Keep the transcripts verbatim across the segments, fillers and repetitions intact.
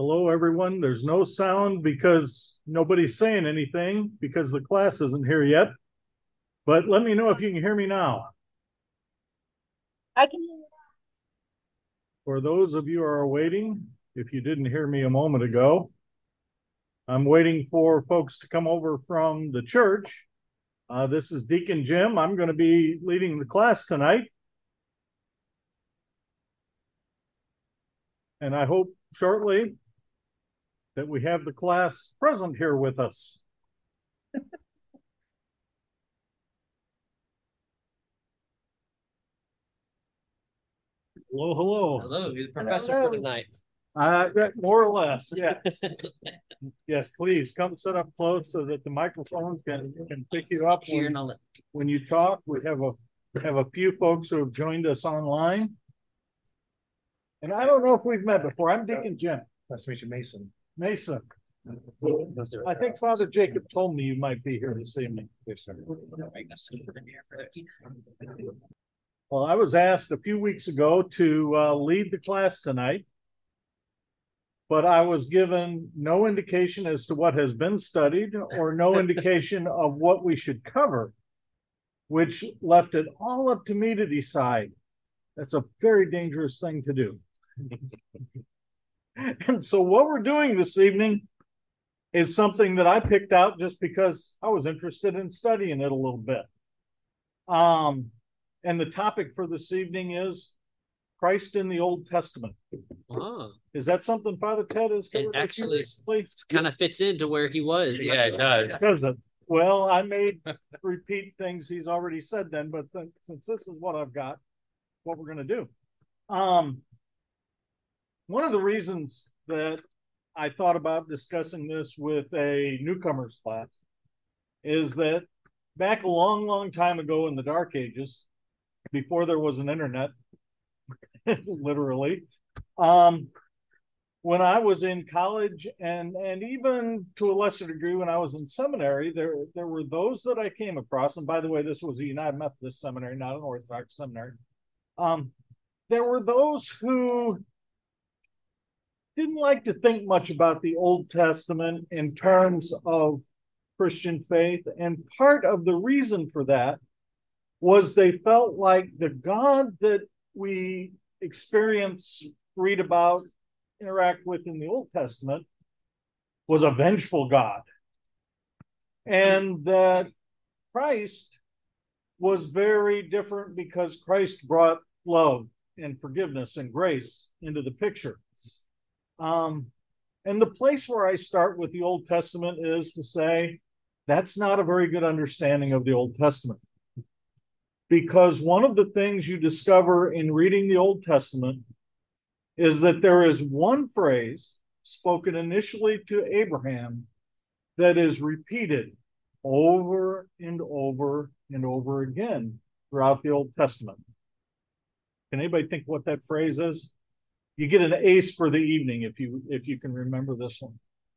Hello, everyone. There's no sound because nobody's saying anything because the class isn't here yet. But let me know if you can hear me now. I can hear you. For those of you who are waiting, if you didn't hear me a moment ago, I'm waiting for folks to come over from the church. Uh, this is Deacon Jim. I'm going to be leading the class tonight. And I hope shortly that we have the class present here with us. Hello, hello. Hello, you're the professor hello. For tonight. Uh, more or less, yes. Yes, please come sit up close so that the microphone can, can pick you up when, when you talk. We have a have a few folks who have joined us online. And I don't know if we've met before. I'm Deacon Jim. Nice to meet you, Mason. Mason. I think Father Jacob told me you might be here this evening. Yes, sir. Well, I was asked a few weeks ago to uh, lead the class tonight, but I was given no indication as to what has been studied or no indication of what we should cover, which left it all up to me to decide. That's a very dangerous thing to do. And so what we're doing this evening is something that I picked out just because I was interested in studying it a little bit. Um, and the topic for this evening is Christ in the Old Testament. Oh. Is that something Father Ted is it actually kind of fits into where he was? Yeah, it does. Does it? Well, I may repeat things he's already said then, but th since this is what I've got, what we're going to do. Um, one of the reasons that I thought about discussing this with a newcomers class is that back a long, long time ago in the Dark Ages, before there was an internet, literally, um, when I was in college and and even to a lesser degree when I was in seminary, there there were those that I came across. And by the way, this was a United Methodist seminary, not an Orthodox seminary. Um, there were those who didn't like to think much about the Old Testament in terms of Christian faith. And part of the reason for that was they felt like the God that we experience, read about, interact with in the Old Testament was a vengeful God. And that Christ was very different because Christ brought love and forgiveness and grace into the picture. Um, and the place where I start with the Old Testament is to say, that's not a very good understanding of the Old Testament. Because one of the things you discover in reading the Old Testament is that there is one phrase spoken initially to Abraham that is repeated over and over and over again throughout the Old Testament. Can anybody think what that phrase is? You get an ace for the evening if you if you can remember this one.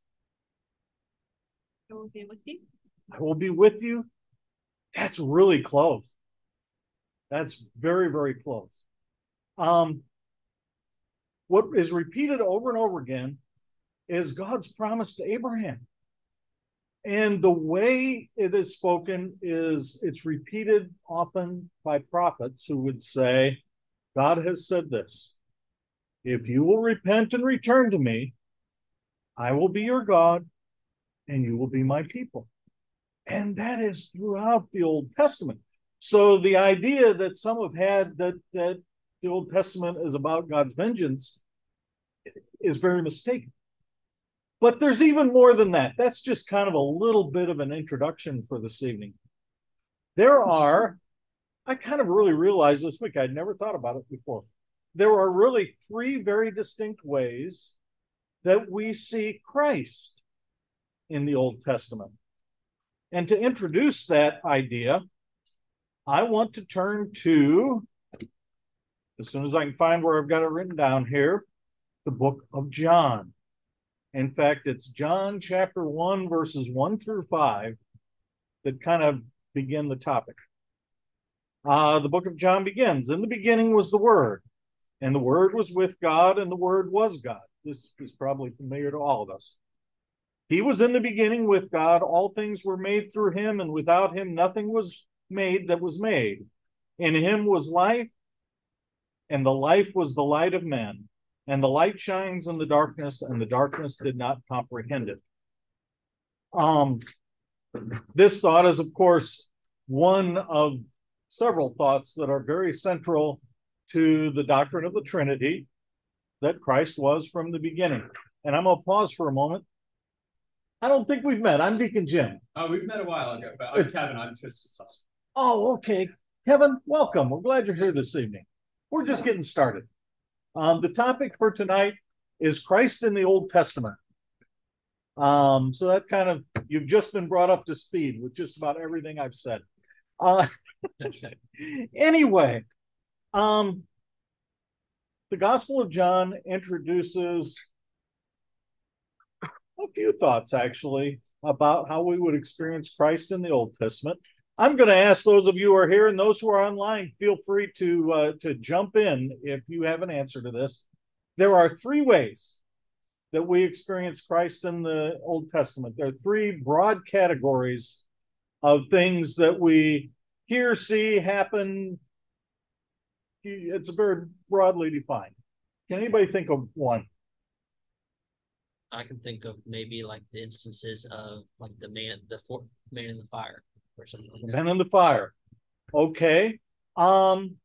I will be with you. I will be with you. That's really close. That's very, very close. Um, what is repeated over and over again is God's promise to Abraham. And the way it is spoken is it's repeated often by prophets who would say, God has said this. If you will repent and return to me, I will be your God and you will be my people. And that is throughout the Old Testament. So the idea that some have had that, that the Old Testament is about God's vengeance is very mistaken. But there's even more than that. That's just kind of a little bit of an introduction for this evening. There are, I kind of really realized this week, I'd never thought about it before. There are really three very distinct ways that we see Christ in the Old Testament. And to introduce that idea, I want to turn to, as soon as I can find where I've got it written down here, the book of John. In fact, it's John chapter one, verses one through five that kind of begin the topic. Uh, the book of John begins, in the beginning was the Word, and the Word was with God, and the Word was God. this is probably familiar to all of us. He was in the beginning with God. All things were made through him, and without him nothing was made that was made. In him was life, and the life was the light of men. And the light shines in the darkness, and the darkness did not comprehend it. Um, this thought is, of course, one of several thoughts that are very central to the doctrine of the Trinity, that Christ was from the beginning. And I'm going to pause for a moment. I don't think we've met. I'm Deacon Jim. Oh, we've met a while ago, but I'm Kevin. I'm Tristan's husband. Oh, okay. Kevin, welcome. We're glad you're here this evening. We're just getting started. Um, the topic for tonight is Christ in the Old Testament. Um, so that kind of, you've just been brought up to speed with just about everything I've said. Uh, anyway, um, the Gospel of John introduces a few thoughts, actually, about how we would experience Christ in the Old Testament. I'm going to ask those of you who are here and those who are online, feel free to uh, to jump in if you have an answer to this. There are three ways that we experience Christ in the Old Testament. There are three broad categories of things that we hear, see, happen. It's very broadly defined. Can anybody think of one? I can think of maybe like the instances of like the man, the four, man in the fire or something like The that. men in the fire. Okay. Um,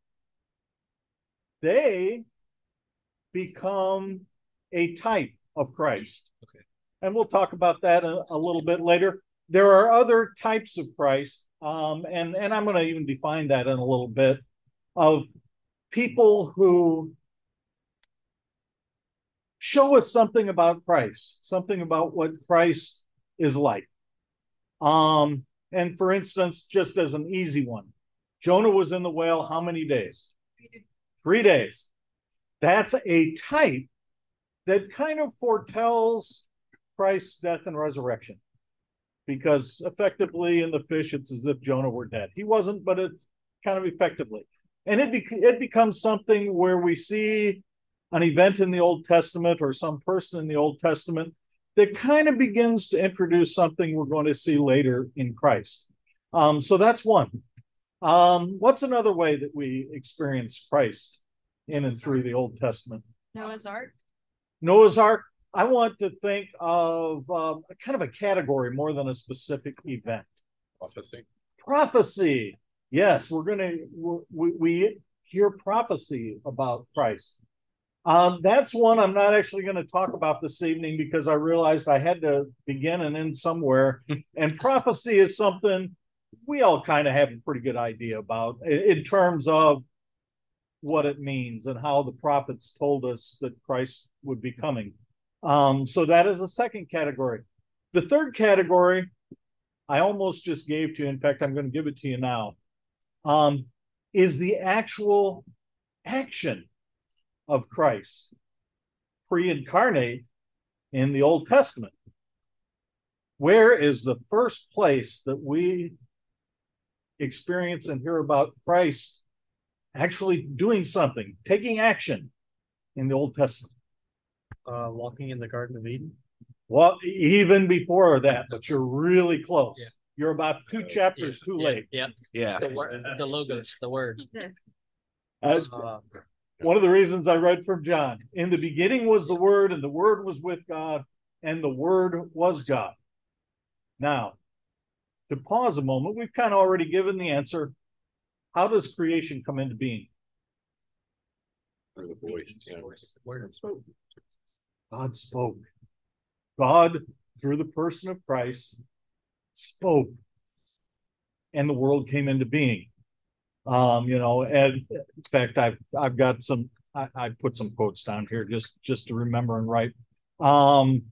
they become a type of Christ. Okay. And we'll talk about that a, a little bit later. There are other types of Christ, um, and, and I'm going to even define that in a little bit, of people who show us something about Christ, something about what Christ is like. Um, and for instance, just as an easy one, Jonah was in the whale how many days? Three days. That's a type that kind of foretells Christ's death and resurrection. Because effectively in the fish, it's as if Jonah were dead. He wasn't, but it's kind of effectively. And it, be- it becomes something where we see an event in the Old Testament or some person in the Old Testament that kind of begins to introduce something we're going to see later in Christ. Um, so that's one. Um, what's another way that we experience Christ in and through the Old Testament? Noah's Ark. Noah's Ark. I want to think of um, a kind of a category more than a specific event. Prophecy. Prophecy. Yes, we're going to, we, we hear prophecy about Christ. Um, that's one I'm not actually going to talk about this evening because I realized I had to begin and end somewhere. And prophecy is something we all kind of have a pretty good idea about in, in terms of what it means and how the prophets told us that Christ would be coming. Um, so that is the second category. The third category, I almost just gave to you. In fact, I'm going to give it to you now, um, is the actual action of Christ pre-incarnate in the Old Testament. Where is the first place that we experience and hear about Christ actually doing something, taking action in the Old Testament? Uh, walking in the Garden of Eden. Well, even before that, but you're really close. Yeah. You're about two chapters yeah, too yeah, late. Yeah. Yeah. The word, the logos, the word. Uh, Uh, one of the reasons I read from John, in the beginning was the Word, and the Word was with God, and the Word was God. Now, to pause a moment, we've kind of already given the answer. How does creation come into being? Or the voice. Yeah. word. God spoke. God, through the person of Christ, spoke, and the world came into being. Um, you know, and in fact, I've I've got some. I, I put some quotes down here just just to remember and write. Um,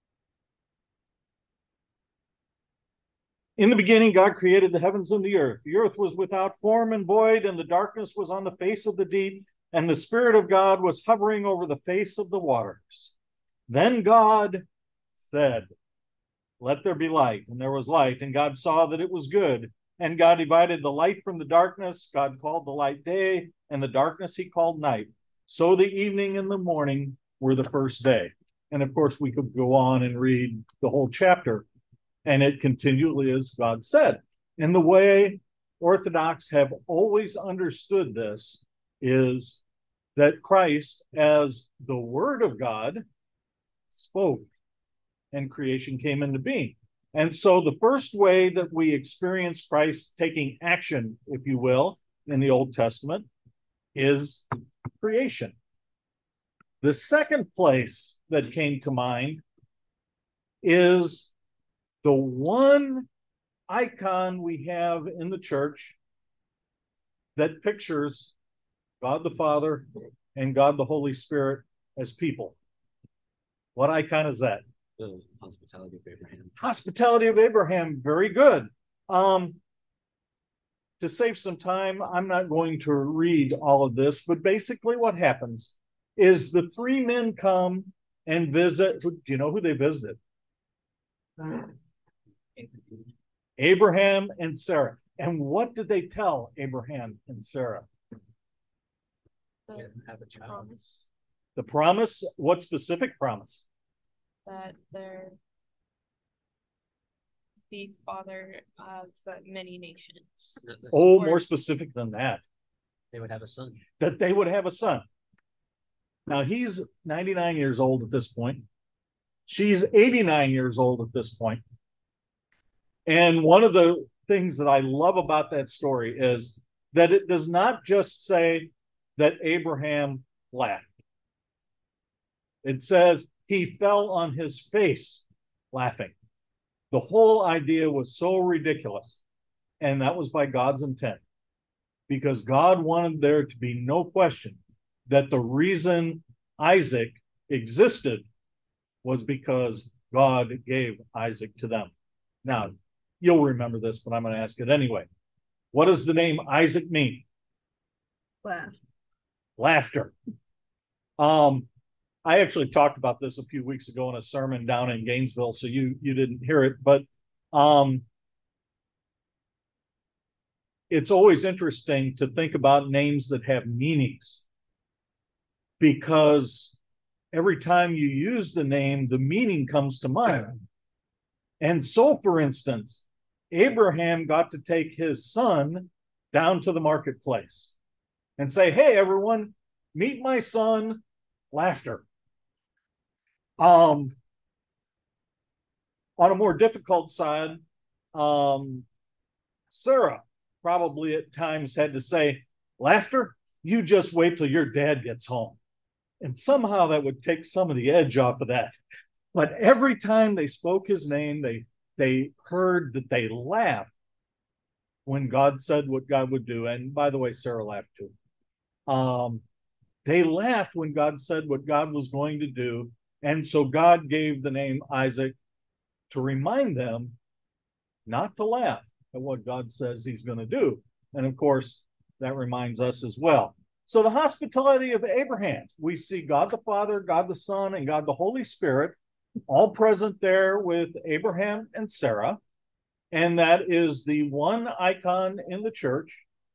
In the beginning, God created the heavens and the earth. The earth was without form and void, and the darkness was on the face of the deep, and the Spirit of God was hovering over the face of the waters. Then God said, "Let there be light." And there was light, and God saw that it was good. And God divided the light from the darkness. God called the light day, and the darkness he called night. So the evening and the morning were the first day. And of course, we could go on and read the whole chapter, and it continually is God said. And the way Orthodox have always understood this is that Christ, as the Word of God, spoke, and creation came into being. And so the first way that we experience Christ taking action, if you will, in the Old Testament is creation. The second place that came to mind is the one icon we have in the church that pictures God the Father and God the Holy Spirit as people. What icon is that? The hospitality of Abraham. Hospitality of Abraham. Very good. Um, to save some time, I'm not going to read all of this, but basically what happens is the three men come and visit. Do you know who they visited? Abraham and Sarah. And what did they tell Abraham and Sarah? The Have a child. promise The promise. What specific promise? that they're the father of many nations. That- that Oh, Or- more specific than that. They would have a son. That they would have a son. Now he's ninety-nine years old at this point. She's eighty-nine years old at this point. And one of the things that I love about that story is that it does not just say that Abraham laughed. It says he fell on his face laughing. The whole idea was so ridiculous. And that was by God's intent. Because God wanted there to be no question that the reason Isaac existed was because God gave Isaac to them. Now, you'll remember this, but I'm going to ask it anyway. What does the name Isaac mean? Laugh. Laughter. Um, I actually talked about this a few weeks ago in a sermon down in Gainesville, so you you didn't hear it, but um, it's always interesting to think about names that have meanings, because every time you use the name, the meaning comes to mind. And so, for instance, Abraham got to take his son down to the marketplace and say, "Hey, everyone, meet my son, Laughter." Um, on a more difficult side, um, Sarah probably at times had to say, "Laughter, you just wait till your dad gets home." And somehow that would take some of the edge off of that. But every time they spoke his name, they they heard that they laughed when God said what God would do. And by the way, Sarah laughed too. Um, they laughed when God said what God was going to do. And so God gave the name Isaac to remind them not to laugh at what God says he's going to do. And of course, that reminds us as well. So the hospitality of Abraham, we see God the Father, God the Son, and God the Holy Spirit all present there with Abraham and Sarah. And that is the one icon in the church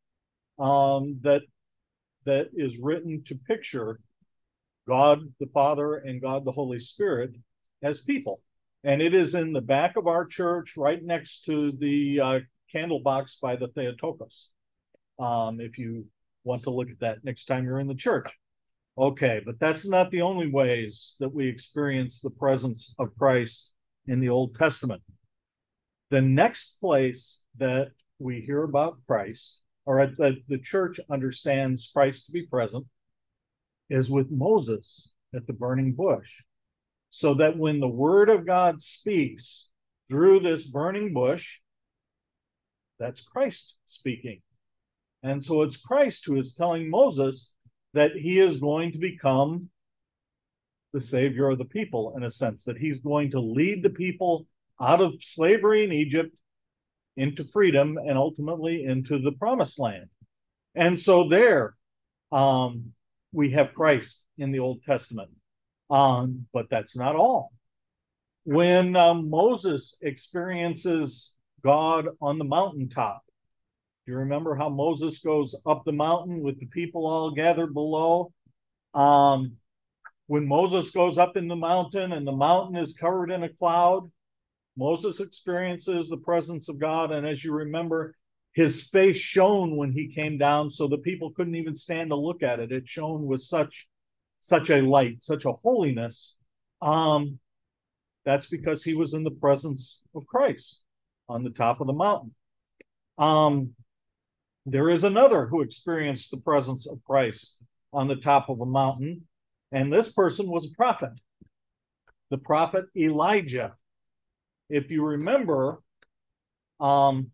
um, that, that is written to picture God the Father and God the Holy Spirit as people. And it is in the back of our church, right next to the uh, candle box by the Theotokos. Um, if you want to look at that next time you're in the church. Okay, but that's not the only ways that we experience the presence of Christ in the Old Testament. The next place that we hear about Christ, or that the church understands Christ to be present, is with Moses at the burning bush. So that when the word of God speaks through this burning bush, that's Christ speaking. And so it's Christ who is telling Moses that he is going to become the savior of the people, in a sense, that he's going to lead the people out of slavery in Egypt into freedom and ultimately into the promised land. And so there um, we have Christ in the Old Testament. Um, but that's not all. When um, Moses experiences God on the mountaintop, do you remember how Moses goes up the mountain with the people all gathered below? Um, when Moses goes up in the mountain and the mountain is covered in a cloud, Moses experiences the presence of God. And as you remember, his face shone when he came down, so the people couldn't even stand to look at it. It shone with such, such a light, such a holiness. Um, that's because he was in the presence of Christ on the top of the mountain. Um, there is another who experienced the presence of Christ on the top of a mountain, and this person was a prophet, the prophet Elijah. If you remember, um,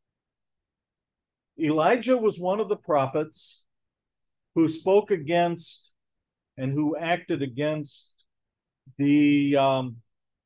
Elijah was one of the prophets who spoke against and who acted against the um,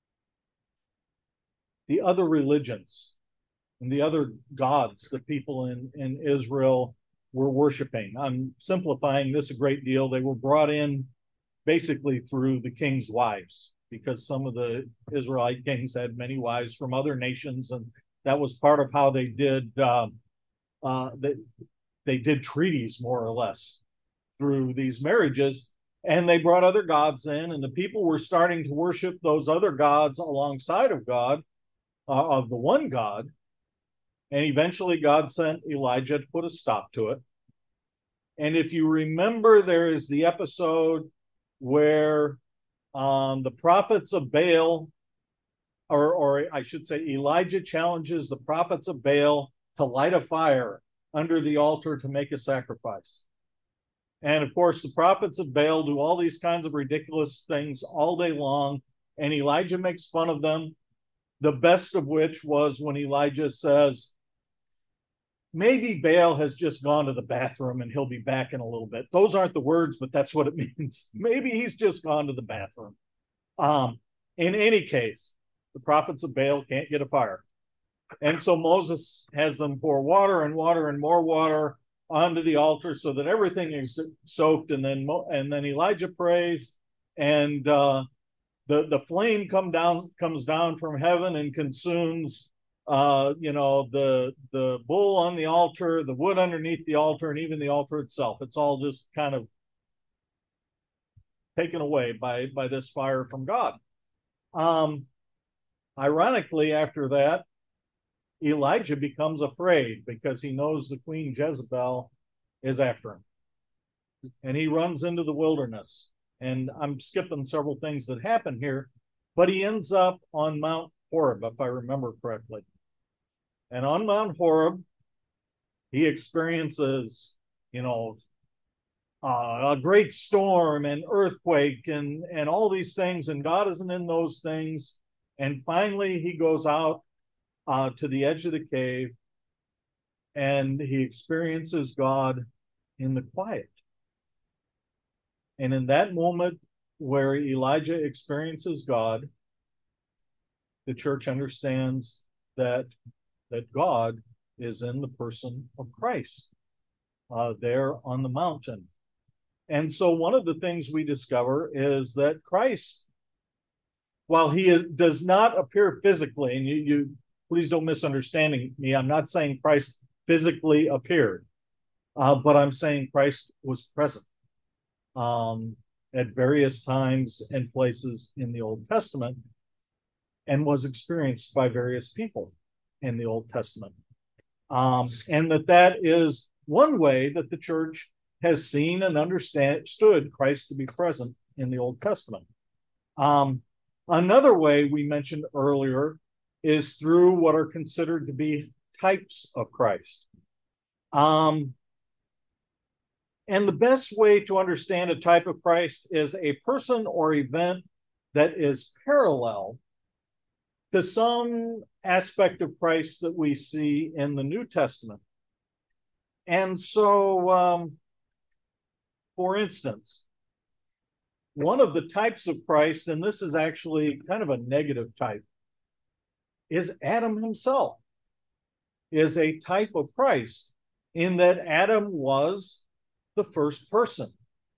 the other religions and the other gods that people in, in Israel were worshiping. I'm simplifying this a great deal. They were brought in basically through the king's wives, because some of the Israelite kings had many wives from other nations, and that was part of how they did um, uh, they, they did treaties, more or less, through these marriages. And they brought other gods in, and the people were starting to worship those other gods alongside of God, uh, of the one God. And eventually God sent Elijah to put a stop to it. And if you remember, there is the episode where um, the prophets of Baal, or, or I should say, Elijah challenges the prophets of Baal to light a fire under the altar to make a sacrifice. And of course, the prophets of Baal do all these kinds of ridiculous things all day long, and Elijah makes fun of them. The best of which was when Elijah says, maybe Baal has just gone to the bathroom and he'll be back in a little bit. Those aren't the words, but that's what it means. Maybe he's just gone to the bathroom. Um, in any case, the prophets of Baal can't get a fire. And so Moses has them pour water and water and more water onto the altar so that everything is soaked. And then and then Elijah prays, and uh, the the flame come down comes down from heaven and consumes uh, you know the the bull on the altar, the wood underneath the altar, and even the altar itself. It's all just kind of taken away by by this fire from God. Um, ironically, after that, Elijah becomes afraid because he knows the queen Jezebel is after him. And he runs into the wilderness. And I'm skipping several things that happen here, but he ends up on Mount Horeb, if I remember correctly. And on Mount Horeb, he experiences, you know, uh, a great storm and earthquake and, and all these things, and God isn't in those things. And finally, he goes out Uh, to the edge of the cave, and he experiences God in the quiet. And in that moment where Elijah experiences God, the church understands that that God is in the person of Christ uh, there on the mountain. And so one of the things we discover is that Christ, while he is, does not appear physically, and you, you please don't misunderstand me. I'm not saying Christ physically appeared, uh, but I'm saying Christ was present um, at various times and places in the Old Testament, and was experienced by various people in the Old Testament. Um, and that that is one way that the church has seen and understood Christ to be present in the Old Testament. Um, another way we mentioned earlier is through what are considered to be types of Christ. Um, and the best way to understand a type of Christ is a person or event that is parallel to some aspect of Christ that we see in the New Testament. And so, um, for instance, one of the types of Christ, and this is actually kind of a negative type, is Adam himself, is a type of Christ, in that Adam was the first person.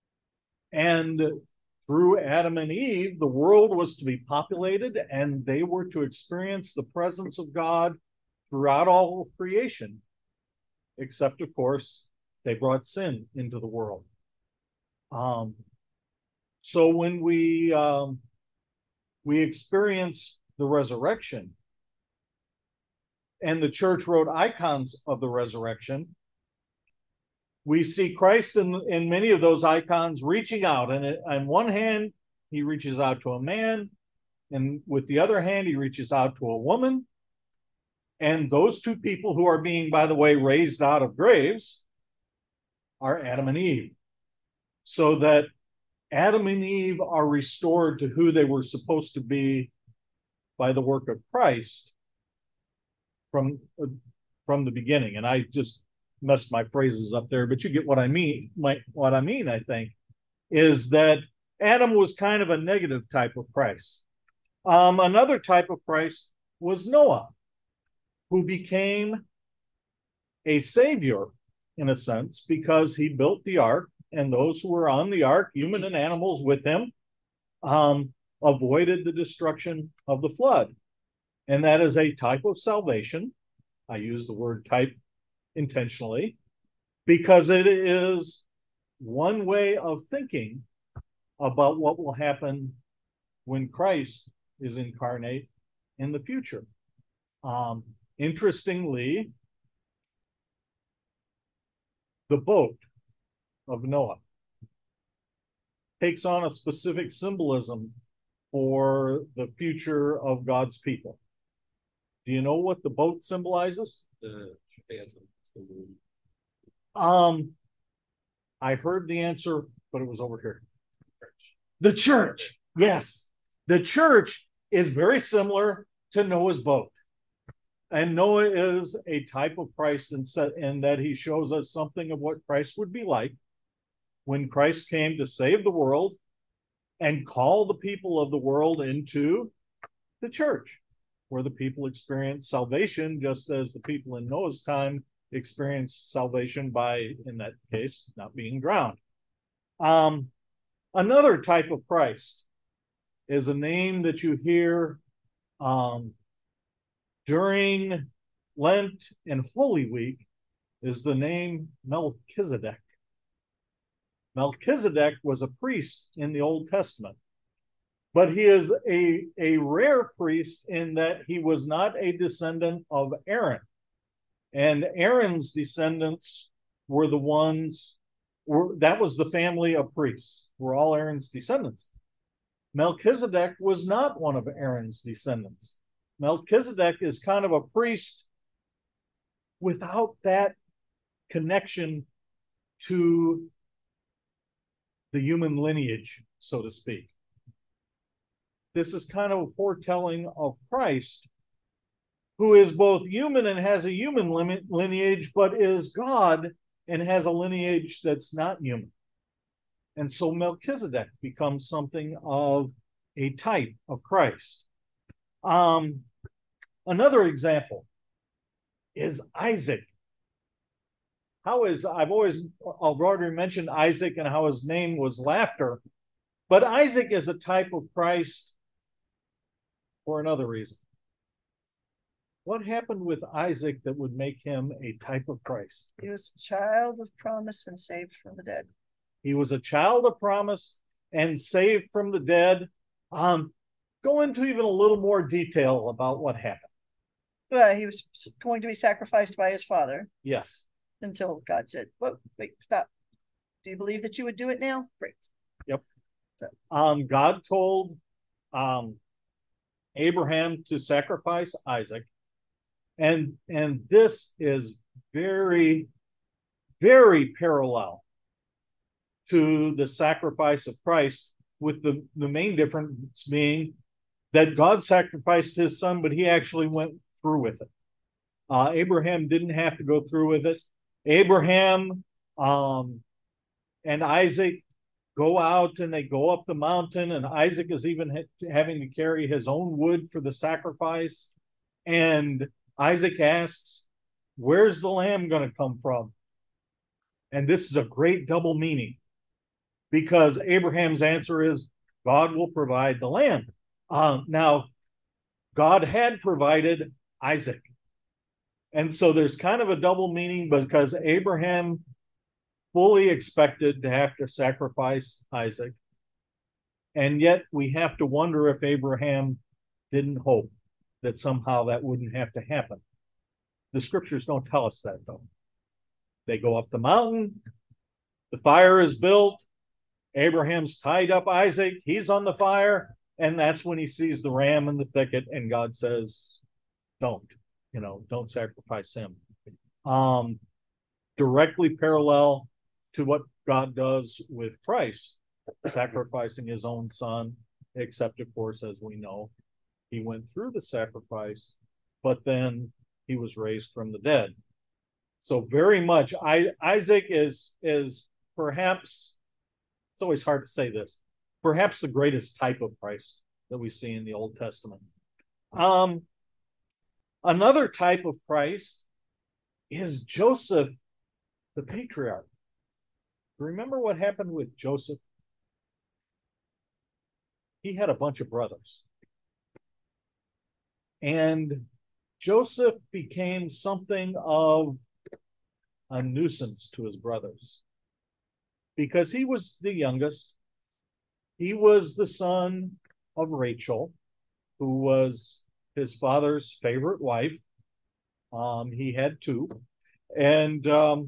And through Adam and Eve, the world was to be populated, and they were to experience the presence of God throughout all of creation, except, of course, they brought sin into the world. Um, So when we um, we experience the resurrection, and the church wrote icons of the resurrection, we see Christ in, in many of those icons reaching out. And it, on one hand, he reaches out to a man, and with the other hand, he reaches out to a woman. And those two people who are being, by the way, raised out of graves are Adam and Eve. So that Adam and Eve are restored to who they were supposed to be by the work of Christ from, from the beginning. And I just messed my phrases up there, but you get what I mean. My, what I mean, I think, is that Adam was kind of a negative type of Christ. Um, another type of Christ was Noah, who became a savior in a sense because he built the ark, and those who were on the ark, human and animals with him, um, avoided the destruction of the flood. And that is a type of salvation. I use the word type intentionally because it is one way of thinking about what will happen when Christ is incarnate in the future. Um, interestingly, the boat of Noah takes on a specific symbolism for the future of God's people. Do you know what the boat symbolizes? The, the moon. Um, I heard the answer, but it was over here. The church. Yes. The church is very similar to Noah's boat. And Noah is a type of Christ in, set, in that he shows us something of what Christ would be like when Christ came to save the world and call the people of the world into the church, where the people experience salvation just as the people in Noah's time experienced salvation by, in that case, not being drowned. Um, another type of Christ is a name that you hear um, during Lent and Holy Week, is the name Melchizedek. Melchizedek was a priest in the Old Testament, but he is a, a rare priest in that he was not a descendant of Aaron. And Aaron's descendants were the ones, were, that was the family of priests, were all Aaron's descendants. Melchizedek was not one of Aaron's descendants. Melchizedek is kind of a priest without that connection to the human lineage, so to speak. This is kind of a foretelling of Christ, who is both human and has a human lineage, but is God and has a lineage that's not human. And so Melchizedek becomes something of a type of Christ. Um, another example is Isaac. How is, I've always, I've already mentioned Isaac and how his name was laughter, but Isaac is a type of Christ for another reason. What happened with Isaac that would make him a type of Christ? He was a child of promise and saved from the dead. He was a child of promise and saved from the dead. Um, go into even a little more detail about what happened. Well, he was going to be sacrificed by his father. Yes. Until God said, "Whoa, wait, stop. Do you believe that you would do it now?" Great. Yep. So. Um, God told um, Abraham to sacrifice Isaac. And, and this is very, very parallel to the sacrifice of Christ, with the, the main difference being that God sacrificed his son, but he actually went through with it. Uh, Abraham didn't have to go through with it. Abraham um, and Isaac go out and they go up the mountain, and Isaac is even ha- having to carry his own wood for the sacrifice. And Isaac asks, where's the lamb going to come from? And this is a great double meaning, because Abraham's answer is, God will provide the lamb. Uh, now, God had provided Isaac. And so there's kind of a double meaning, because Abraham fully expected to have to sacrifice Isaac. And yet we have to wonder if Abraham didn't hope that somehow that wouldn't have to happen. The scriptures don't tell us that, though. They go up the mountain, the fire is built, Abraham's tied up Isaac, he's on the fire, and that's when he sees the ram in the thicket, and God says, don't, you know, don't sacrifice him. Um, directly parallel to what God does with Christ, sacrificing his own son, except, of course, as we know, he went through the sacrifice, but then he was raised from the dead. So very much, I, Isaac is, is perhaps, it's always hard to say this, perhaps the greatest type of Christ that we see in the Old Testament. Um, another type of Christ is Joseph, the patriarch. Remember what happened with Joseph? He had a bunch of brothers. And Joseph became something of a nuisance to his brothers because he was the youngest. He was the son of Rachel, who was his father's favorite wife. Um, he had two. And um,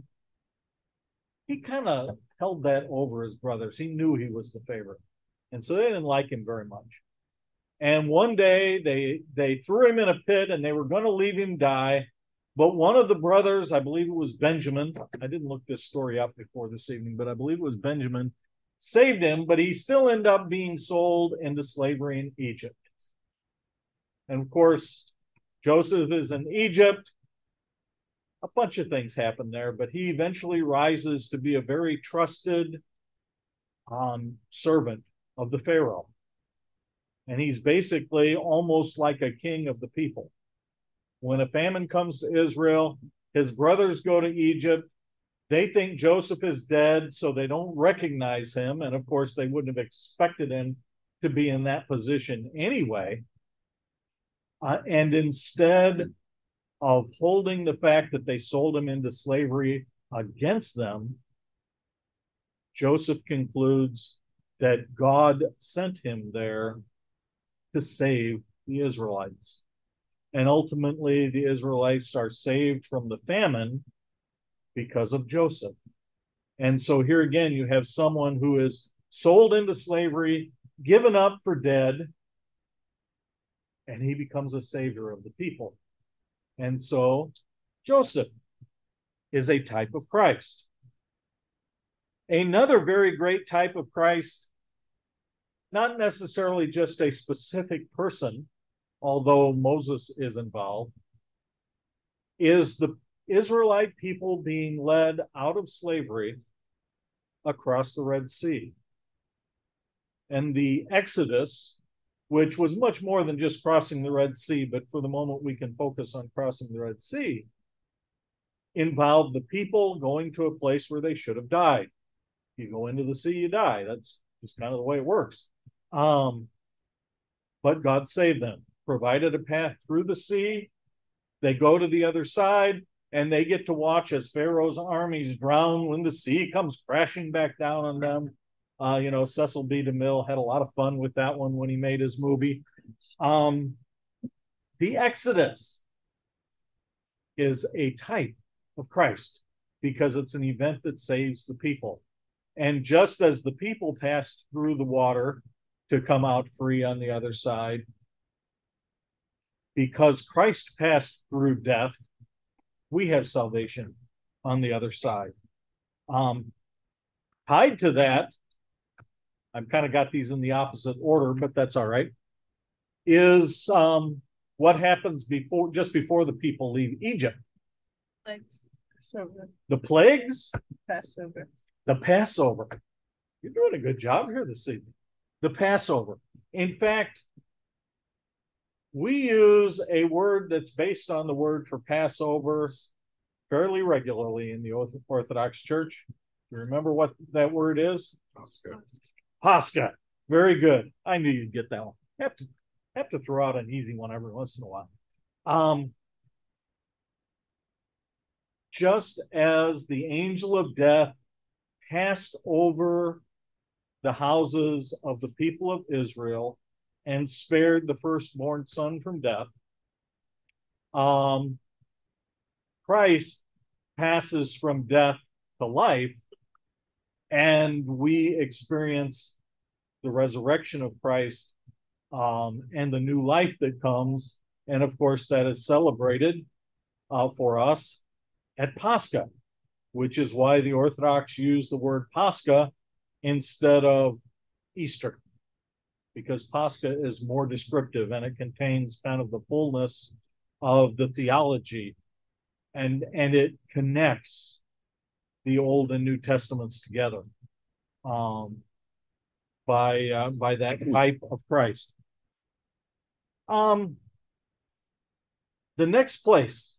he kind of held that over his brothers. He knew he was the favorite. And so they didn't like him very much. And one day they they threw him in a pit and they were going to leave him die. But one of the brothers, I believe it was Benjamin, I didn't look this story up before this evening, but I believe it was Benjamin, saved him, but he still ended up being sold into slavery in Egypt. And of course, Joseph is in Egypt. A bunch of things happen there, but he eventually rises to be a very trusted um, servant of the Pharaoh. And he's basically almost like a king of the people. When a famine comes to Israel, his brothers go to Egypt. They think Joseph is dead, so they don't recognize him. And of course, they wouldn't have expected him to be in that position anyway. Uh, and instead of holding the fact that they sold him into slavery against them, Joseph concludes that God sent him there to save the Israelites. And ultimately, the Israelites are saved from the famine because of Joseph. And so here again, you have someone who is sold into slavery, given up for dead, and he becomes a savior of the people. And so Joseph is a type of Christ. Another very great type of Christ, not necessarily just a specific person, although Moses is involved, is the Israelite people being led out of slavery across the Red Sea. And the Exodus, which was much more than just crossing the Red Sea, but for the moment we can focus on crossing the Red Sea, involved the people going to a place where they should have died. You go into the sea, you die. That's just kind of the way it works. Um, but God saved them, provided a path through the sea. They go to the other side, and they get to watch as Pharaoh's armies drown when the sea comes crashing back down on them. Uh, you know, Cecil B. DeMille had a lot of fun with that one when he made his movie. Um, the Exodus is a type of Christ because it's an event that saves the people. And just as the people passed through the water to come out free on the other side, because Christ passed through death, we have salvation on the other side. Um, tied to that, I've kind of got these in the opposite order, but that's all right, is um, what happens before, just before the people leave Egypt. Thanks. Passover. The plagues, Passover. the Passover. You're doing a good job here this evening. The Passover. In fact, we use a word that's based on the word for Passover fairly regularly in the Orthodox Church. You remember what that word is? Pascha. Pascha. Very good. I knew you'd get that one. Have to have to throw out an easy one every once in a while. Um, just as the angel of death passed over the houses of the people of Israel and spared the firstborn son from death. Um, Christ passes from death to life, and we experience the resurrection of Christ um, and the new life that comes. And of course, that is celebrated uh, for us at Pascha, which is why the Orthodox use the word Pascha instead of Easter, because Pascha is more descriptive and it contains kind of the fullness of the theology, and and it connects the Old and New Testaments together um, by uh, by that type of Christ. Um, the next place,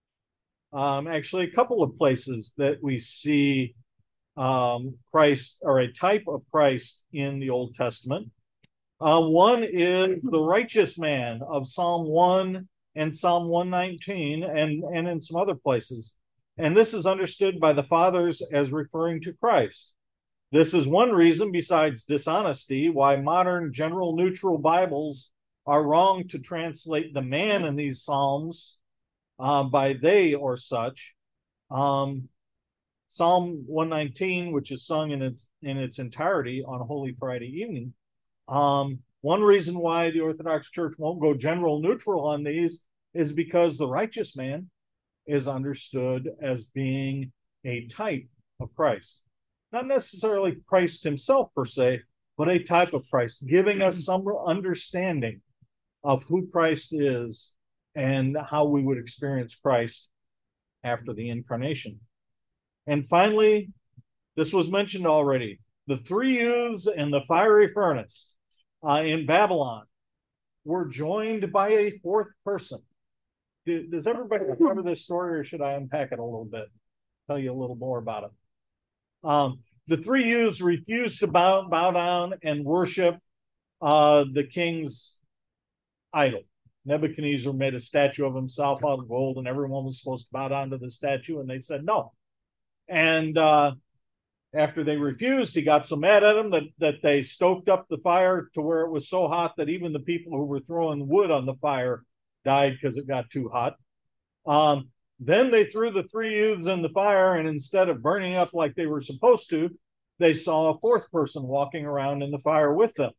um, actually, a couple of places that we see um, Christ, or a type of Christ in the Old Testament. Uh, one is the righteous man of Psalm one and Psalm one nineteen, and, and in some other places. And this is understood by the fathers as referring to Christ. This is one reason, besides dishonesty, why modern general neutral Bibles are wrong to translate the man in these Psalms uh, by they or such. Um, Psalm one nineteen, which is sung in its in its entirety on Holy Friday evening. Um, one reason why the Orthodox Church won't go general neutral on these is because the righteous man is understood as being a type of Christ. Not necessarily Christ himself per se, but a type of Christ, giving us some understanding of who Christ is and how we would experience Christ after the incarnation. And finally, this was mentioned already, the three youths in the fiery furnace uh, in Babylon were joined by a fourth person. Do, does everybody remember this story, or should I unpack it a little bit? Tell you a little more about it. Um, the three youths refused to bow, bow down and worship uh, the king's idol. Nebuchadnezzar made a statue of himself out of gold, and everyone was supposed to bow down to the statue, and they said no. And uh, after they refused, he got so mad at them that, that they stoked up the fire to where it was so hot that even the people who were throwing wood on the fire died because it got too hot. Um, then they threw the three youths in the fire, and instead of burning up like they were supposed to, they saw a fourth person walking around in the fire with them.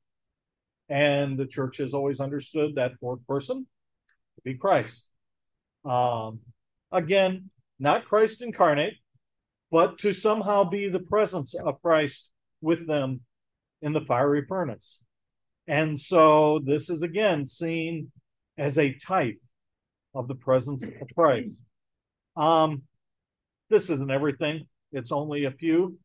And the church has always understood that fourth person to be Christ. Um, again, not Christ incarnate, but to somehow be the presence of Christ with them in the fiery furnace. And so this is again seen as a type of the presence of Christ. Um, this isn't everything. It's only a few.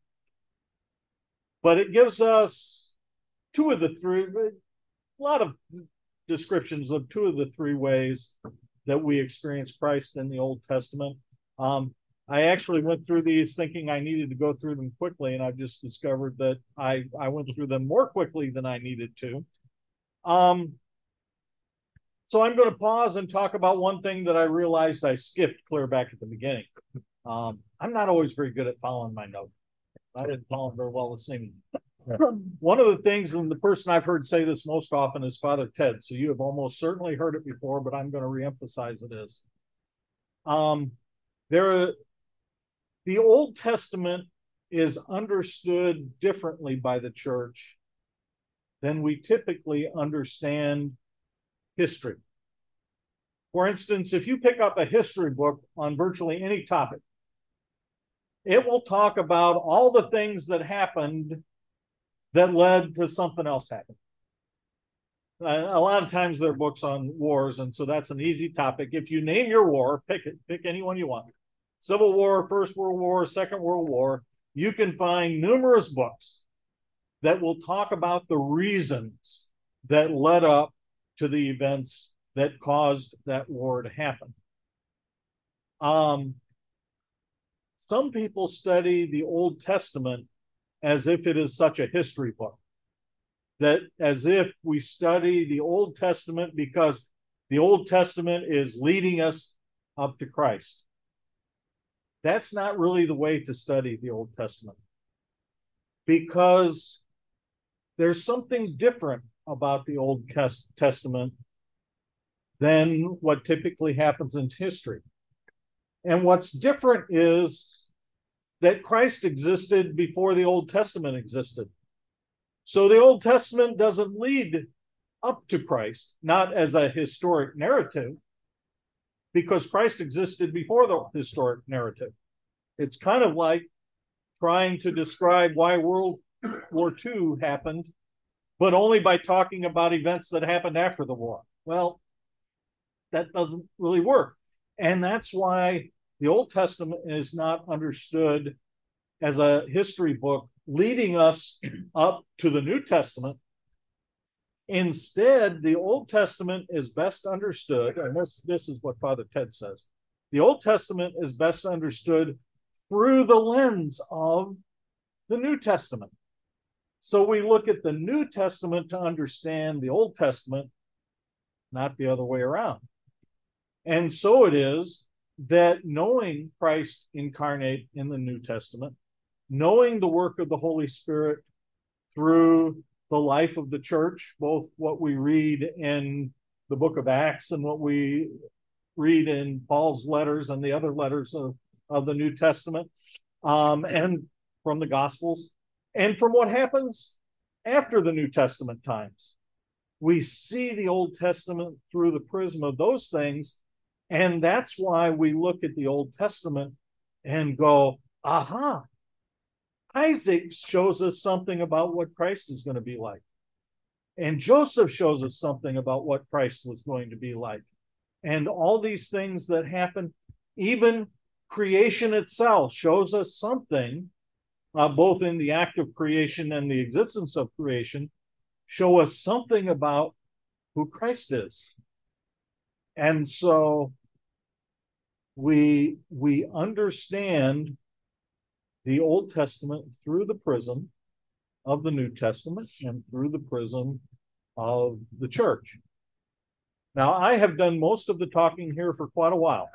But it gives us two of the three, a lot of descriptions of two of the three ways that we experience Christ in the Old Testament. Um, I actually went through these thinking I needed to go through them quickly, and I've just discovered that I, I went through them more quickly than I needed to. Um, so I'm going to pause and talk about one thing that I realized I skipped clear back at the beginning. Um, I'm not always very good at following my notes. I didn't follow them very well this evening. One of the things, and the person I've heard say this most often is Father Ted, so you have almost certainly heard it before, but I'm going to reemphasize it is. Um, there, the Old Testament is understood differently by the church than we typically understand history. For instance, if you pick up a history book on virtually any topic, it will talk about all the things that happened that led to something else happening. Uh, a lot of times there are books on wars, and so that's an easy topic. If you name your war, pick it, pick any one you want. Civil War, First World War, Second World War, you can find numerous books that will talk about the reasons that led up to the events that caused that war to happen. Um, some people study the Old Testament as if it is such a history book, that as if we study the Old Testament because the Old Testament is leading us up to Christ. That's not really the way to study the Old Testament, because there's something different about the Old Testament than what typically happens in history. And what's different is that Christ existed before the Old Testament existed. So the Old Testament doesn't lead up to Christ, not as a historic narrative, because Christ existed before the historic narrative. It's kind of like trying to describe why World War Two happened, but only by talking about events that happened after the war. Well, that doesn't really work. And that's why the Old Testament is not understood as a history book leading us up to the New Testament. Instead, the Old Testament is best understood, and this, this is what Father Ted says. The Old Testament is best understood through the lens of the New Testament. So we look at the New Testament to understand the Old Testament, not the other way around. And so it is that knowing Christ incarnate in the New Testament, knowing the work of the Holy Spirit through the life of the church, both what we read in the book of Acts and what we read in Paul's letters and the other letters of, of the New Testament, um, and from the Gospels, and from what happens after the New Testament times. We see the Old Testament through the prism of those things, and that's why we look at the Old Testament and go, aha, Isaac shows us something about what Christ is going to be like. And Joseph shows us something about what Christ was going to be like. And all these things that happen, even creation itself shows us something, uh, both in the act of creation and the existence of creation, show us something about who Christ is. And so we, we understand the Old Testament through the prism of the New Testament and through the prism of the church. Now, I have done most of the talking here for quite a while.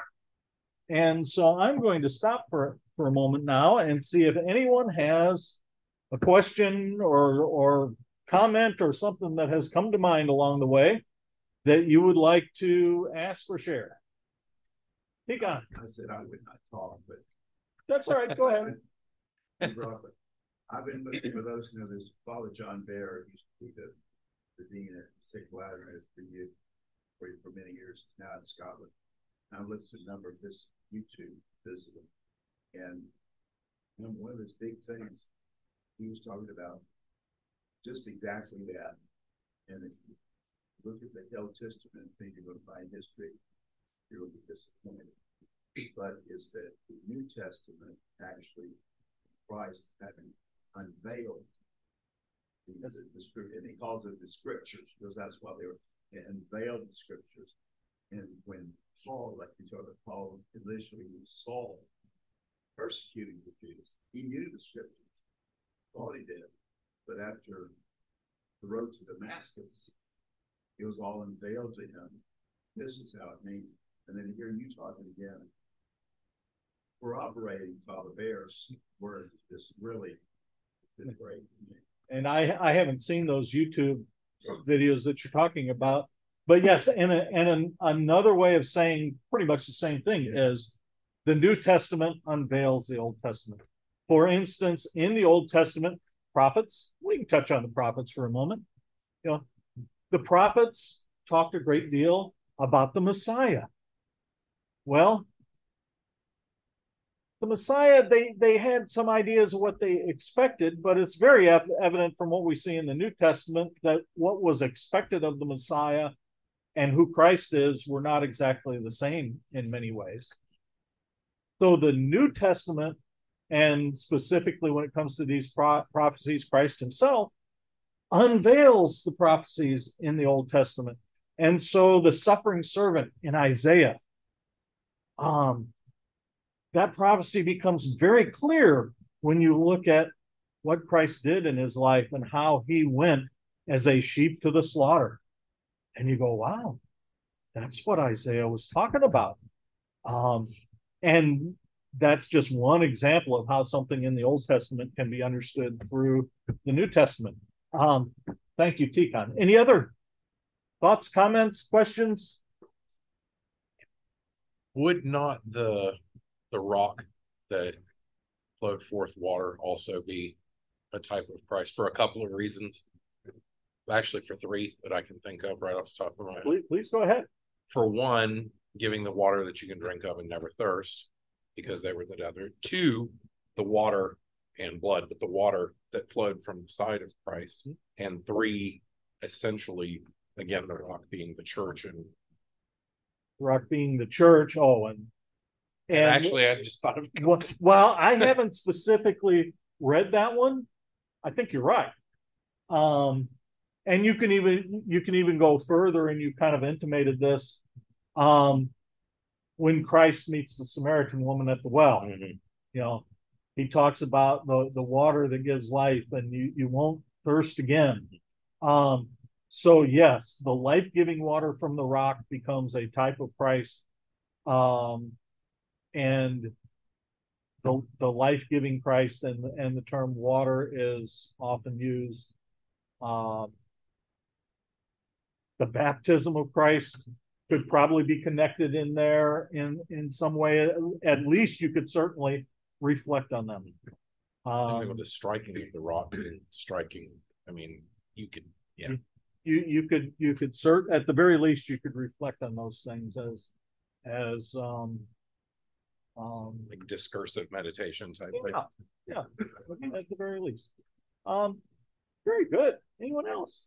And so I'm going to stop for, for a moment now and see if anyone has a question or, or comment or something that has come to mind along the way that you would like to ask or share. Speak on. I said I would not talk, but that's all right. Go ahead. Robert, I've been looking for those who know there's Father John Bear, used to be the, the dean at Saint Vladimir for you for, for many years, now in Scotland. And I've listened to a number of his YouTube visiting. And you know, one of his big things he was talking about just exactly that. And if you look at the Old Testament and think you're going to find history, you'll be disappointed. But it's that the New Testament actually Christ having unveiled the, the, the scripture, and he calls it the scriptures because that's why they were unveiled the scriptures. And when Paul, like we talked about, Paul initially was Saul persecuting the Jews, he knew the scriptures, thought he did, but after the road to Damascus, it was all unveiled to him. This is how it means. And then hearing you talking again, corroborating Father Bear's words is really been great. And I, I haven't seen those YouTube videos that you're talking about, but yes, and, a, and an, another way of saying pretty much the same thing is the New Testament unveils the Old Testament. For instance, in the Old Testament, prophets, we can touch on the prophets for a moment. You know, the prophets talked a great deal about the Messiah. Well, the Messiah, they, they had some ideas of what they expected, but it's very ev evident from what we see in the New Testament that what was expected of the Messiah and who Christ is were not exactly the same in many ways. So the New Testament, and specifically when it comes to these pro prophecies, Christ himself unveils the prophecies in the Old Testament. And so the suffering servant in Isaiah, um, that prophecy becomes very clear when you look at what Christ did in his life and how he went as a sheep to the slaughter. And you go, wow, that's what Isaiah was talking about. Um, and that's just one example of how something in the Old Testament can be understood through the New Testament. Um, thank you, T-Con. Any other thoughts, comments, questions? Would not the the rock that flowed forth water also be a type of Christ for a couple of reasons? Actually, for three that I can think of right off the top of my head. Please, please go ahead. For one, giving the water that you can drink of and never thirst, because they were the desert. Two, the water and blood, but the water that flowed from the side of Christ. And three, essentially, again, the rock being the church. And, Rock being the church. Oh, and and, and actually, I just thought of well, well, I haven't specifically read that one. I think you're right. Um, and you can even you can even go further, and you kind of intimated this. Um, when Christ meets the Samaritan woman at the well, Mhm. you know, he talks about the the water that gives life, and you you won't thirst again. Um, so yes, the life-giving water from the rock becomes a type of Christ, um, and the the life-giving Christ and and the term water is often used. Um, the baptism of Christ could probably be connected in there in in some way. At least you could certainly reflect on them. Something Um, with the striking of the rock and striking. I mean, you could, yeah. you you could you could cert at the very least you could reflect on those things as as um um Like discursive meditation type yeah, yeah, at the very least. Um, very good. Anyone else?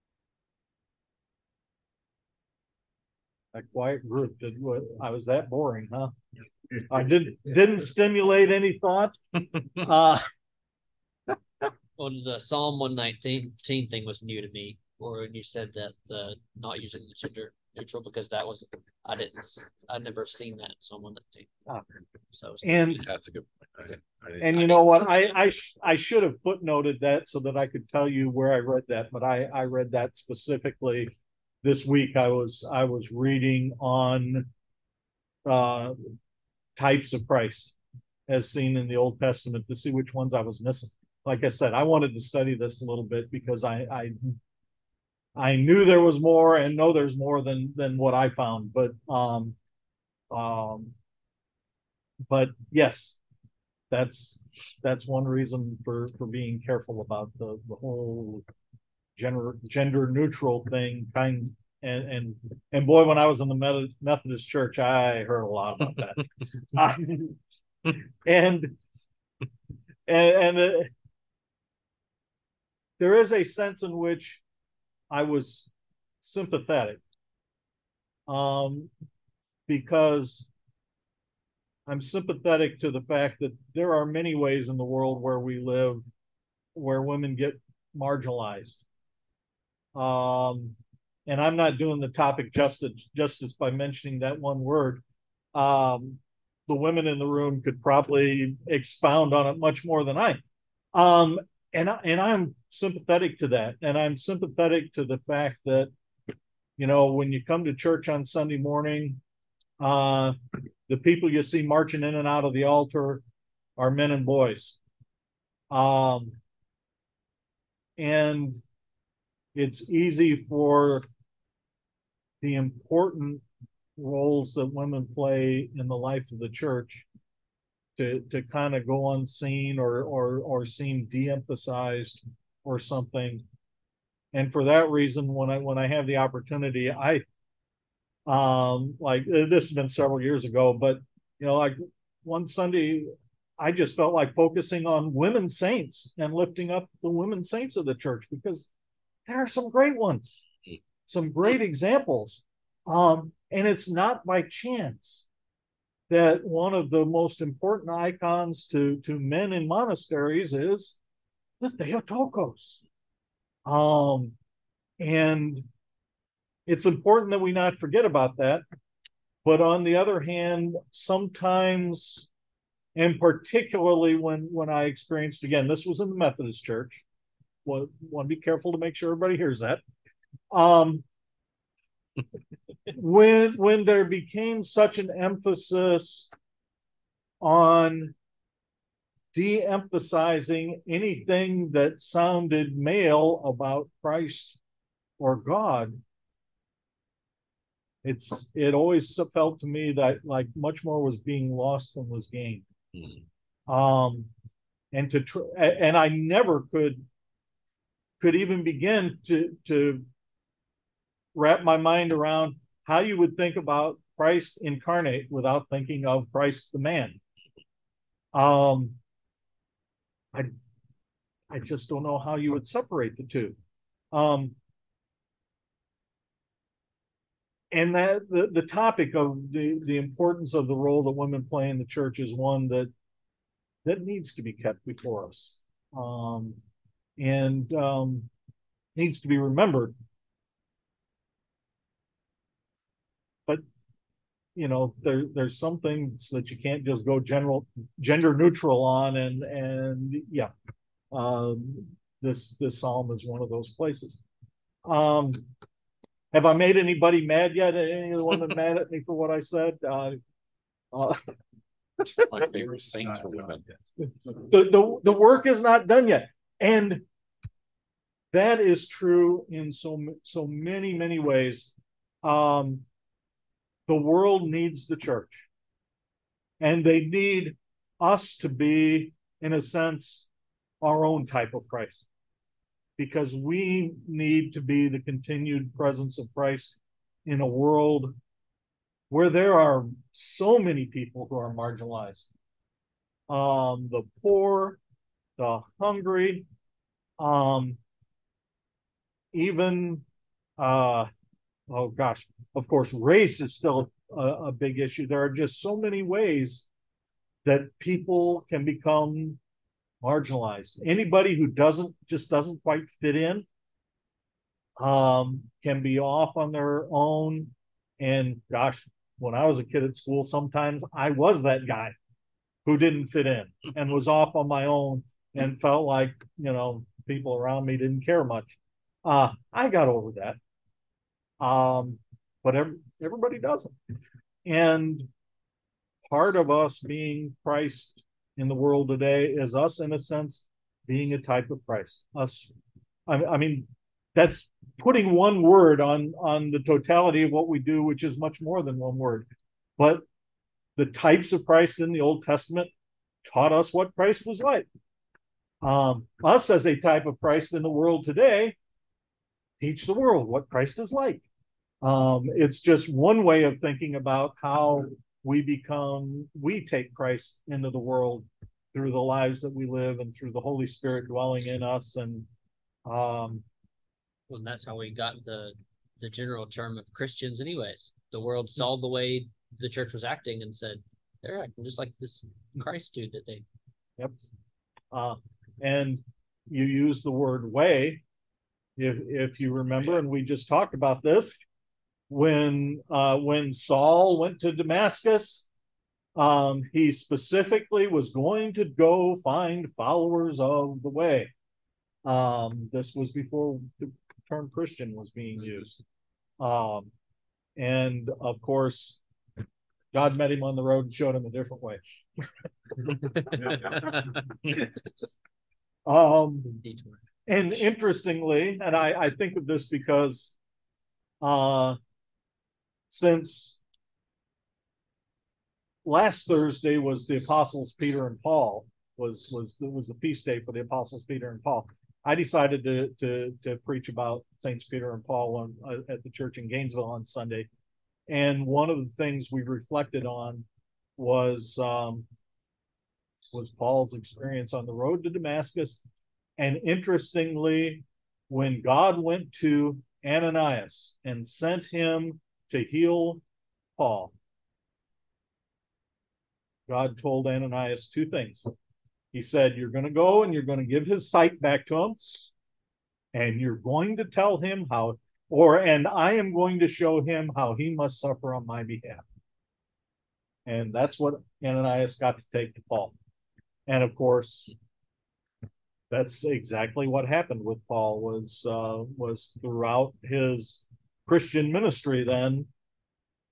That quiet group did what? I was that boring, huh? I didn't didn't stimulate any thought. Uh, Well, the Psalm one nineteen thing was new to me, or when you said that the not using the gender neutral, because that was I didn't I never seen that in Psalm one nineteen. Ah. So it was- and That's a good point. I didn't, I didn't, and I you know didn't what? see I that. I sh- I should have footnoted that so that I could tell you where I read that, but I I read that specifically this week. I was I was reading on uh types of Christ as seen in the Old Testament to see which ones I was missing. Like I said, I wanted to study this a little bit because I I I knew there was more and know there's more than than what I found, but um um but yes, that's that's one reason for for being careful about the the whole gender gender neutral thing kind and and and boy, when I was in the Methodist church, I heard a lot about that. I, and and, and uh, there is a sense in which I was sympathetic, um, because I'm sympathetic to the fact that there are many ways in the world where we live where women get marginalized. Um, and I'm not doing the topic justice justice by mentioning that one word. Um, the women in the room could probably expound on it much more than I. Um, and I, and I'm sympathetic to that, and I'm sympathetic to the fact that, you know, when you come to church on Sunday morning, uh, the people you see marching in and out of the altar are men and boys. Um, and it's easy for the important roles that women play in the life of the church to to kind of go unseen or or or seem de-emphasized or something. And for that reason, when I when I have the opportunity, I um like this has been several years ago, but you know, like one Sunday I just felt like focusing on women saints and lifting up the women saints of the church because there are some great ones, some great examples. Um, and it's not by chance that one of the most important icons to, to men in monasteries is the Theotokos. Um, and it's important that we not forget about that. But on the other hand, sometimes, and particularly when, when I experienced, again, this was in the Methodist Church, well, want to be careful to make sure everybody hears that. Um, when when there became such an emphasis on de-emphasizing anything that sounded male about Christ or God. It's it always felt to me that like much more was being lost than was gained. Hmm. Um, and to tr- and I never could could even begin to to wrap my mind around how you would think about Christ incarnate without thinking of Christ the man. Um, I I just don't know how you would separate the two. Um, and that the, the topic of the, the importance of the role that women play in the church is one that that needs to be kept before us, um, and um, needs to be remembered. But you know, there there's some things that you can't just go general gender neutral on, and and yeah, um, this this psalm is one of those places. Um, have I made anybody mad yet? Any of the women mad at me for what I said? Uh, uh, My favorite saints for women. the, the the work is not done yet, and that is true in so so many many ways. Um, the world needs the church, and they need us to be, in a sense, our own type of Christ, because we need to be the continued presence of Christ in a world where there are so many people who are marginalized. Um, the poor, the hungry, um, even, uh, oh gosh, of course, race is still a, a big issue. There are just so many ways that people can become marginalized. Anybody who doesn't just doesn't quite fit in um, can be off on their own. And gosh, when I was a kid at school, sometimes I was that guy who didn't fit in and was off on my own and felt like, you know, people around me didn't care much. Uh, I got over that. Um, but every, everybody doesn't. And part of us being Christ in the world today is us, in a sense, being a type of Christ. Us, I, I mean, that's putting one word on on the totality of what we do, which is much more than one word. But the types of Christ in the Old Testament taught us what Christ was like. Um, us as a type of Christ in the world today teach the world what Christ is like. Um, it's just one way of thinking about how we become, we take Christ into the world through the lives that we live and through the Holy Spirit dwelling in us. And um, Well, and that's how we got the the general term of Christians, anyways. The world saw the way the church was acting and said, they're acting just like this Christ dude that they. Yep. Uh, and you use the word way, if if you remember, and we just talked about this when uh, when Saul went to Damascus. Um, he specifically was going to go find followers of the way. Um, this was before the term Christian was being used. Um, and of course, God met him on the road and showed him a different way. um, and interestingly, and I, I think of this because uh, since last Thursday was the Apostles Peter and Paul, was was was the feast day for the Apostles Peter and Paul. I decided to to to preach about Saints Peter and Paul on, uh, at the church in Gainesville on Sunday, and one of the things we reflected on was um, was Paul's experience on the road to Damascus, and interestingly, when God went to Ananias and sent him to heal Paul, God told Ananias two things. He said, you're going to go and you're going to give his sight back to him, and you're going to tell him how, or, and I am going to show him how he must suffer on my behalf. And that's what Ananias got to take to Paul. And of course, that's exactly what happened with Paul. Was uh, was throughout his Christian ministry then,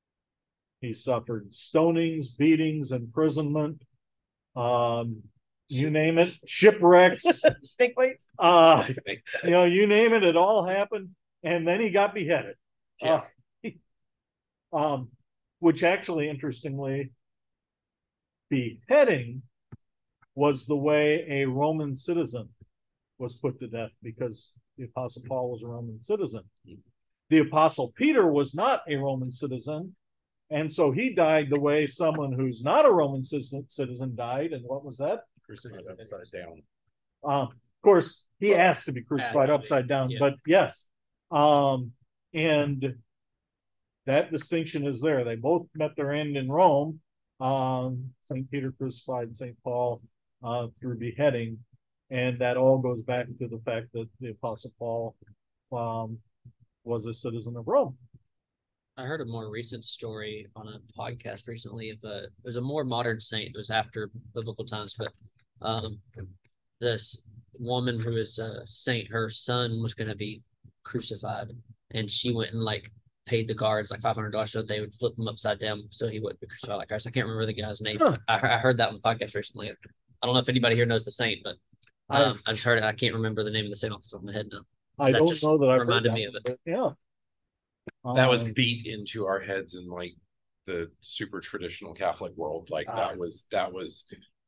he suffered stonings, beatings, imprisonment, um, you name it, shipwrecks, Snake bites. uh, you know, you name it, it all happened. And then he got beheaded. Yeah. Uh, um, which actually, interestingly, beheading was the way a Roman citizen was put to death, because the Apostle Paul was a Roman citizen. The Apostle Peter was not a Roman citizen, and so he died the way someone who's not a Roman citizen, citizen died. And what was that? Crucified upside down. Um, of course, he asked to be crucified Yeah. upside down, Yeah. but yes. Um, and that distinction is there. They both met their end in Rome. Um, Saint Peter crucified Saint Paul uh, through beheading. And that all goes back to the fact that the Apostle Paul um, was a citizen of Rome. I heard a more recent story on a podcast recently of a, it was a more modern saint. It was after biblical times, but um, this woman who is a saint, her son was going to be crucified, and she went and like paid the guards like five hundred dollars so they would flip him upside down so he wouldn't be crucified like Christ. I can't remember the guy's name. Huh. I, I heard that on the podcast recently. I don't know if anybody here knows the saint, but um, I just heard it. I can't remember the name of the saint off the top of my head now. I That don't just know that I reminded me of it. Yeah. That was Um, beat into our heads in like the super traditional Catholic world. Like Ah. that was that was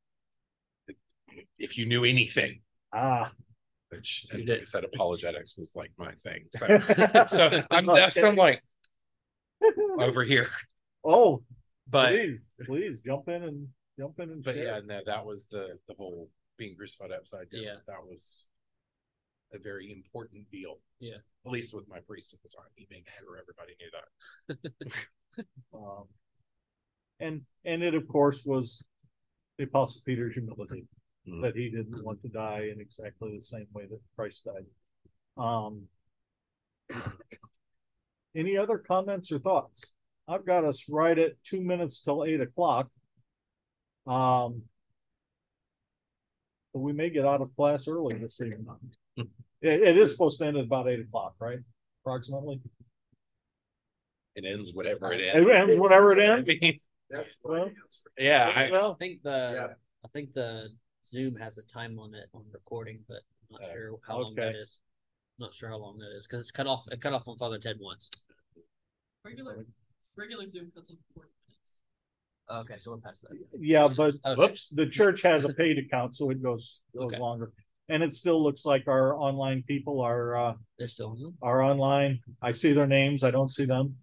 if you knew anything, ah. which You and did. like I said, apologetics was like my thing. So, so I'm that's I'm like over here. Oh, But please, please jump in and jump in and but share. yeah, no, that was the the whole being crucified upside down. Yeah. That was a very important deal. Yeah. At least with my priest at the time. He made sure everybody knew that. Um, and and it of course was the Apostle Peter's humility Mhm. that he didn't want to die in exactly the same way that Christ died. Um, any other comments or thoughts? I've got us right at two minutes till eight o'clock. Um, but we may get out of class early this evening. It, it is supposed to end at about eight o'clock, right? Approximately. It ends whatever it And, ends. and whenever it I ends. mean, That's Well, my answer. yeah, I, I think the Yeah. I think the Zoom has a time limit on recording, but I'm not Uh, sure how long that okay. is. Not sure how long that is because it's cut off. It cut off on Father Ted once. Regular, regular Zoom cuts off forty minutes. Okay, so we're past that. Yeah, but Okay. whoops, the church has a paid account, so it goes goes Okay. longer. And it still looks like our online people are uh They're still on Zoom? are online. I see their names, I don't see them.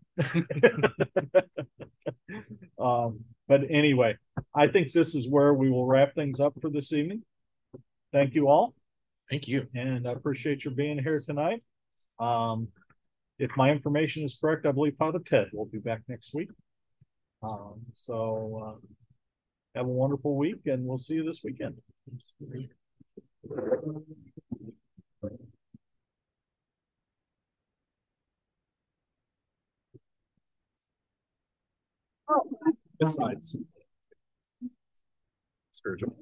Um, but anyway, I think this is where we will wrap things up for this evening. Thank you all, thank you. and I appreciate your being here tonight. Um, if my information is correct, I believe Father Ted will be back next week. Um, so uh, have a wonderful week, and we'll see you this weekend. Besides spiritual.